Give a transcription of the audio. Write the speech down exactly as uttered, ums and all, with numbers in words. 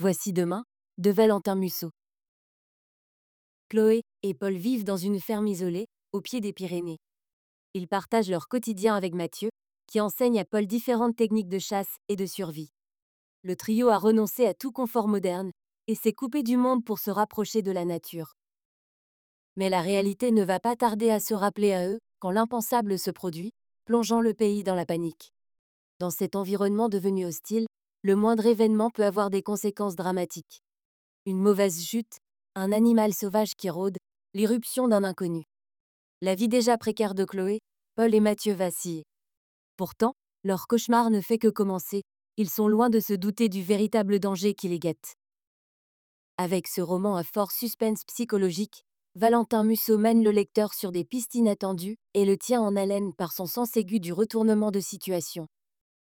Voici demain, de Valentin Musso. Chloé et Paul vivent dans une ferme isolée, au pied des Pyrénées. Ils partagent leur quotidien avec Mathieu, qui enseigne à Paul différentes techniques de chasse et de survie. Le trio a renoncé à tout confort moderne et s'est coupé du monde pour se rapprocher de la nature. Mais la réalité ne va pas tarder à se rappeler à eux quand l'impensable se produit, plongeant le pays dans la panique. Dans cet environnement devenu hostile, le moindre événement peut avoir des conséquences dramatiques. Une mauvaise chute, un animal sauvage qui rôde, l'irruption d'un inconnu. La vie déjà précaire de Chloé, Paul et Mathieu vacillent. Pourtant, leur cauchemar ne fait que commencer, ils sont loin de se douter du véritable danger qui les guette. Avec ce roman à fort suspense psychologique, Valentin Musso mène le lecteur sur des pistes inattendues et le tient en haleine par son sens aigu du retournement de situation.